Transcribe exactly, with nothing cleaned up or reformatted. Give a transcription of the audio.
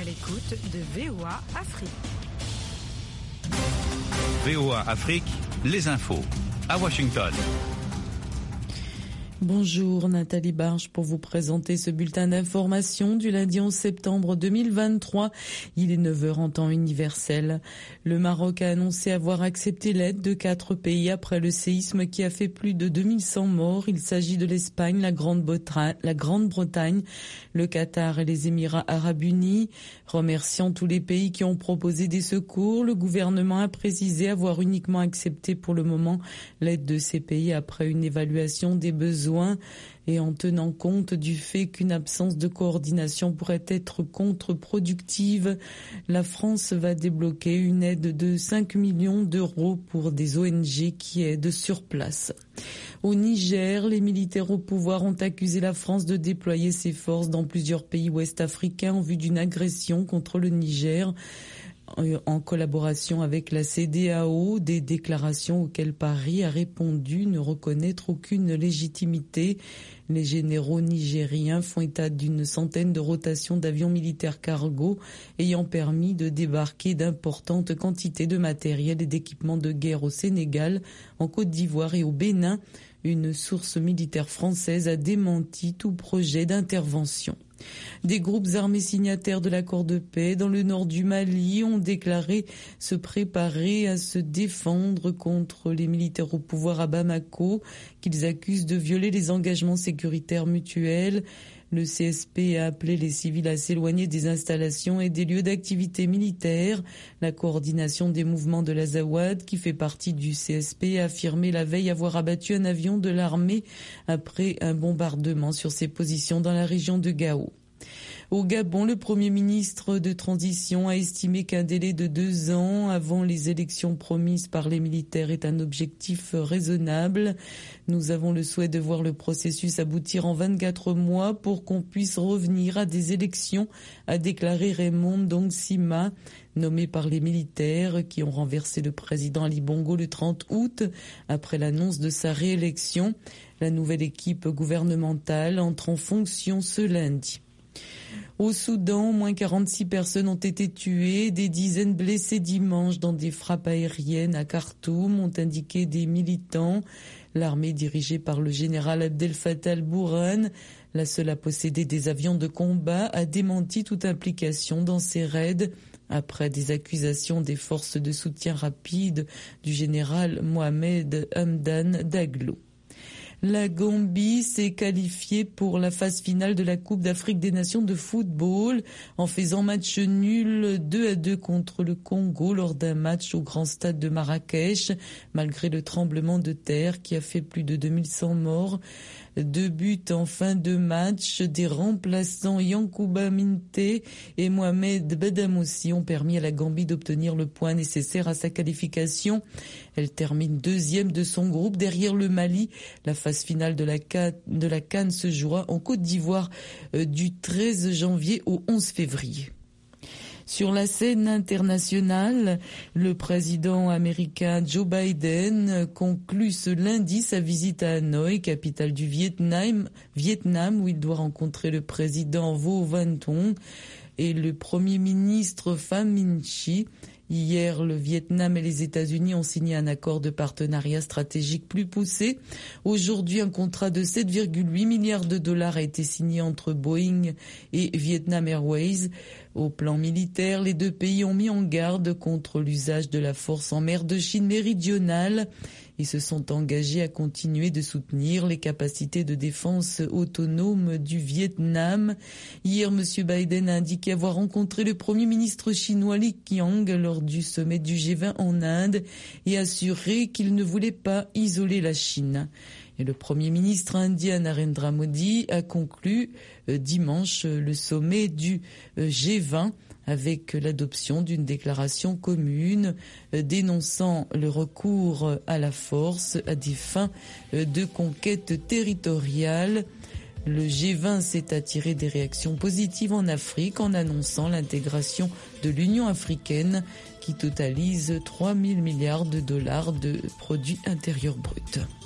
l'écoute de V O A Afrique. V O A Afrique, les infos à Washington. Bonjour, Nathalie Barge pour vous présenter ce bulletin d'information du lundi onze septembre deux mille vingt-trois. Il est neuf heures en temps universel. Le Maroc a annoncé avoir accepté l'aide de quatre pays après le séisme qui a fait plus de deux mille cent morts. Il s'agit de l'Espagne, la Grande-Bretagne, la Grande-Bretagne, le Qatar et les Émirats arabes unis. Remerciant tous les pays qui ont proposé des secours, le gouvernement a précisé avoir uniquement accepté pour le moment l'aide de ces pays après une évaluation des besoins et en tenant compte du fait qu'une absence de coordination pourrait être contre-productive. La France va débloquer une aide de cinq millions d'euros pour des O N G qui aident sur place. Au Niger, les militaires au pouvoir ont accusé la France de déployer ses forces dans plusieurs pays ouest-africains en vue d'une agression contre le Niger. En collaboration avec la C D A O, des déclarations auxquelles Paris a répondu ne reconnaître aucune légitimité. Les généraux nigériens font état d'une centaine de rotations d'avions militaires cargo ayant permis de débarquer d'importantes quantités de matériel et d'équipements de guerre au Sénégal, en Côte d'Ivoire et au Bénin. Une source militaire française a démenti tout projet d'intervention. Des groupes armés signataires de l'accord de paix dans le nord du Mali ont déclaré se préparer à se défendre contre les militaires au pouvoir à Bamako, qu'ils accusent de violer les engagements sécuritaires mutuels. Le C S P a appelé les civils à s'éloigner des installations et des lieux d'activité militaire. La coordination des mouvements de l'Azawad, qui fait partie du C S P, a affirmé la veille avoir abattu un avion de l'armée après un bombardement sur ses positions dans la région de Gao. Au Gabon, le Premier ministre de transition a estimé qu'un délai de deux ans avant les élections promises par les militaires est un objectif raisonnable. Nous avons le souhait de voir le processus aboutir en vingt-quatre mois pour qu'on puisse revenir à des élections, a déclaré Raymond Dongsima, nommé par les militaires qui ont renversé le président Ali Bongo le trente août après l'annonce de sa réélection. La nouvelle équipe gouvernementale entre en fonction ce lundi. Au Soudan, au moins quarante-six personnes ont été tuées, des dizaines blessées dimanche dans des frappes aériennes à Khartoum, ont indiqué des militants. L'armée dirigée par le général Abdel Fattah al-Burhan, la seule à posséder des avions de combat, a démenti toute implication dans ces raids après des accusations des forces de soutien rapide du général Mohamed Hamdan Daglo. La Gambie s'est qualifiée pour la phase finale de la Coupe d'Afrique des Nations de football en faisant match nul deux à deux contre le Congo lors d'un match au grand stade de Marrakech, malgré le tremblement de terre qui a fait plus de deux mille cent morts. Deux buts en fin de match des remplaçants Yankouba Minte et Mohamed Badamoussi ont permis à la Gambie d'obtenir le point nécessaire à sa qualification. Elle termine deuxième de son groupe derrière le Mali. La phase finale de la CAN, de la CAN se jouera en Côte d'Ivoire euh, du treize janvier au onze février. Sur la scène internationale, le président américain Joe Biden conclut ce lundi sa visite à Hanoï, capitale du Vietnam, Vietnam, où il doit rencontrer le président Vo Van Thong et le premier ministre Pham Minh Chi. Hier, le Vietnam et les États-Unis ont signé un accord de partenariat stratégique plus poussé. Aujourd'hui, un contrat de sept virgule huit milliards de dollars a été signé entre Boeing et Vietnam Airways. Au plan militaire, les deux pays ont mis en garde contre l'usage de la force en mer de Chine méridionale. Ils se sont engagés à continuer de soutenir les capacités de défense autonomes du Vietnam. Hier, M. Biden a indiqué avoir rencontré le Premier ministre chinois Li Qiang lors du sommet du G vingt en Inde et assuré qu'il ne voulait pas isoler la Chine. Et le Premier ministre indien Narendra Modi a conclu euh, dimanche le sommet du euh, G vingt avec l'adoption d'une déclaration commune euh, dénonçant le recours à la force à des fins euh, de conquête territoriale. Le G vingt s'est attiré des réactions positives en Afrique en annonçant l'intégration de l'Union africaine qui totalise trois mille milliards de dollars de produits intérieurs bruts.